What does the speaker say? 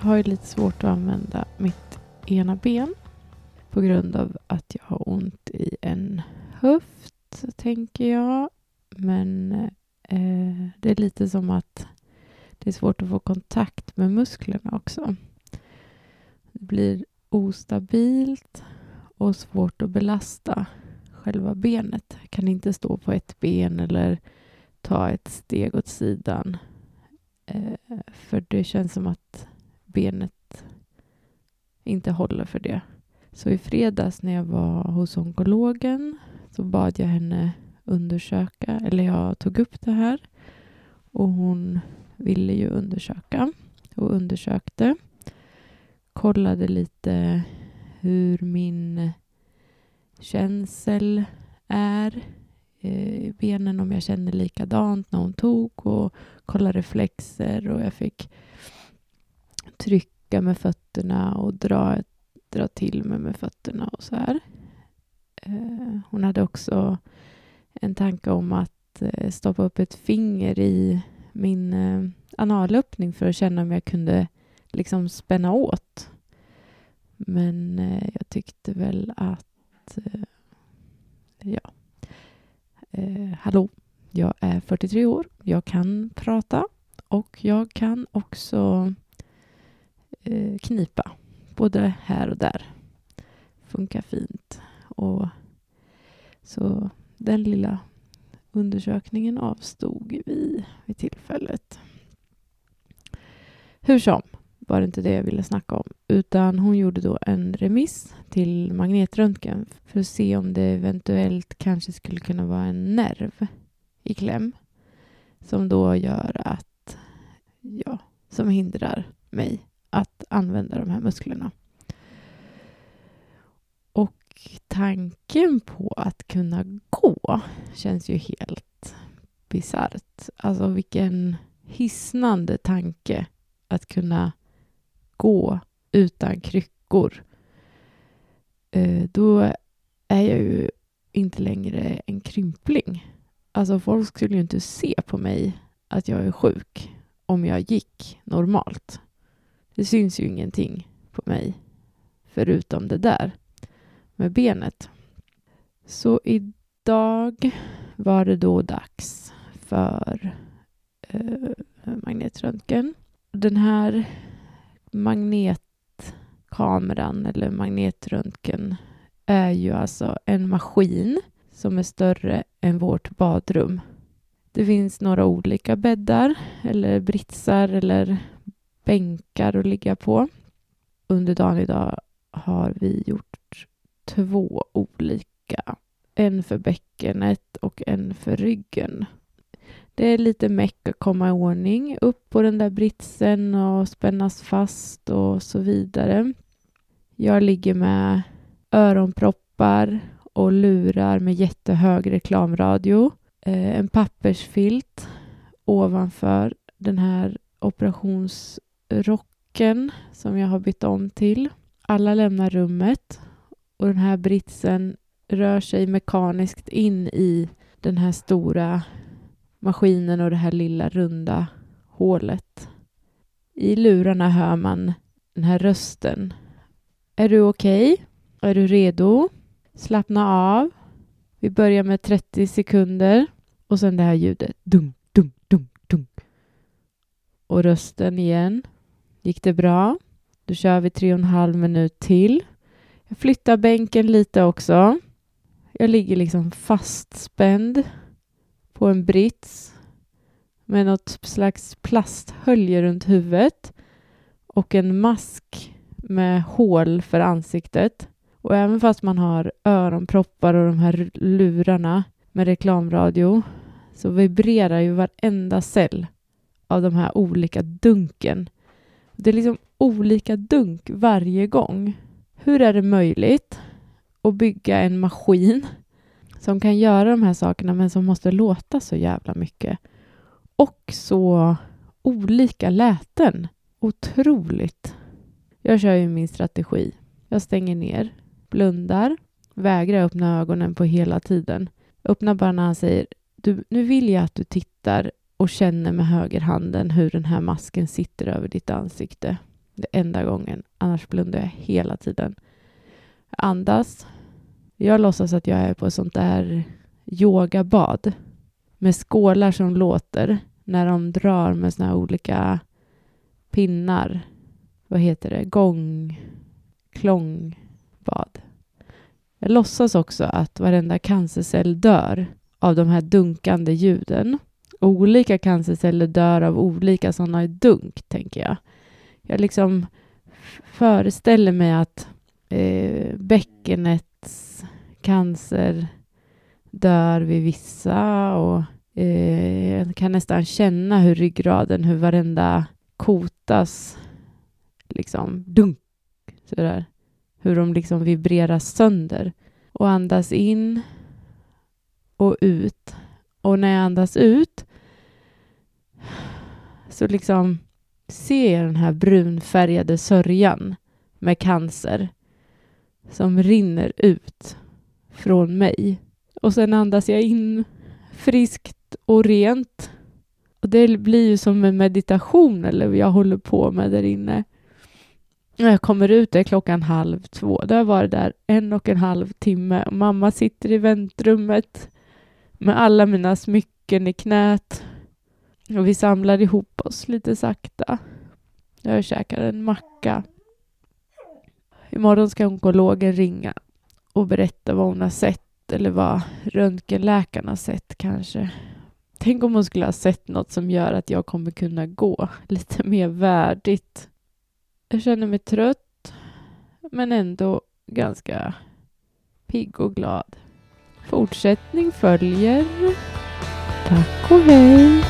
har ju lite svårt att använda mitt ena ben på grund av att jag har ont i en höft, tänker jag. Men det är lite som att det är svårt att få kontakt med musklerna också. Det blir ostabilt och svårt att belasta själva benet. Jag kan inte stå på ett ben eller ta ett steg åt sidan. För det känns som att benet inte håller för det. Så i fredags när jag var hos onkologen så bad jag henne undersöka, eller jag tog upp det här och hon ville ju undersöka och undersökte. Kollade lite hur min känsel är i benen, om jag känner likadant när hon tog, och kolla reflexer, och jag fick trycka med fötterna och dra till mig med fötterna och så här. Hon hade också en tanke om att stoppa upp ett finger i min analöppning för att känna om jag kunde liksom spänna åt. Men jag tyckte väl att hallå, jag är 43 år, jag kan prata och jag kan också knipa både här och där. Funkar fint. Och så den lilla undersökningen avstod vi vid tillfället. Hur som var det inte det jag ville snacka om, utan hon gjorde då en remiss till magnetröntgen för att se om det eventuellt kanske skulle kunna vara en nerv i kläm som då gör att, som hindrar mig att använda de här musklerna. Och tanken på att kunna gå känns ju helt bisarrt. Alltså vilken hisnande tanke att kunna gå utan kryckor. Då är jag ju inte längre en krympling. Alltså folk skulle ju inte se på mig att jag är sjuk om jag gick normalt. Det syns ju ingenting på mig förutom det där med benet. Så idag var det då dags för magnetröntgen. Den här magnetkameran eller magnetröntgen är ju alltså en maskin som är större än vårt badrum. Det finns några olika bäddar eller britsar eller bänkar att ligga på. Under dagen idag har vi gjort 2 olika. En för bäckenet och en för ryggen. Det är lite meck att komma i ordning upp på den där britsen och spännas fast och så vidare. Jag ligger med öronproppar och lurar med jättehög reklamradio. En pappersfilt ovanför den här operationsrocken som jag har bytt om till. Alla lämnar rummet och den här britsen rör sig mekaniskt in i den här stora maskinen och det här lilla runda hålet. I lurarna hör man den här rösten. Är du okej? Är du redo? Slappna av. Vi börjar med 30 sekunder. Och sen det här ljudet. Dunk, dunk, dunk, dunk. Och rösten igen. Gick det bra? Då kör vi 3,5 minut till. Jag flyttar bänken lite också. Jag ligger liksom fastspänd på en brits med något slags plasthölje runt huvudet och en mask med hål för ansiktet. Och även fast man har öronproppar och de här lurarna med reklamradio så vibrerar ju varenda cell av de här olika dunken. Det är liksom olika dunk varje gång. Hur är det möjligt att bygga en maskin som kan göra de här sakerna men som måste låta så jävla mycket? Och så olika läten. Otroligt. Jag kör ju min strategi. Jag stänger ner, blundar, vägrar öppna ögonen på hela tiden. Öppnar bara när han säger, nu vill jag att du tittar och känner med högerhanden hur den här masken sitter över ditt ansikte. Det enda gången. Annars blundar jag hela tiden. Jag andas. Jag låtsas att jag är på ett sånt där yogabad. Med skålar som låter. När de drar med såna här olika pinnar. Vad heter det? Klångbad. Jag låtsas också att varenda cancercell dör av de här dunkande ljuden. Olika cancerceller dör av olika sådana dunk, tänker jag. Jag liksom föreställer mig att bäckenets cancer dör vid vissa och jag kan nästan känna hur ryggraden, hur varenda kotas liksom dunk sådär. Hur de liksom vibrerar sönder och andas in och ut. Och när jag andas ut så liksom ser jag den här brunfärgade sörjan med cancer som rinner ut från mig. Och sen andas jag in friskt och rent. Och det blir ju som en meditation eller vad jag håller på med där inne. När jag kommer ut, det är 1:30. Då har jag varit där 1,5 timme. Och mamma sitter i väntrummet med alla mina smycken i knät. Och vi samlar ihop oss lite sakta. Jag käkar en macka. Imorgon ska onkologen ringa och berätta vad hon har sett. Eller vad röntgenläkarna har sett kanske. Tänk om hon skulle ha sett något som gör att jag kommer kunna gå lite mer värdigt. Jag känner mig trött, men ändå ganska pigg och glad. Fortsättning följer. Tack och hej!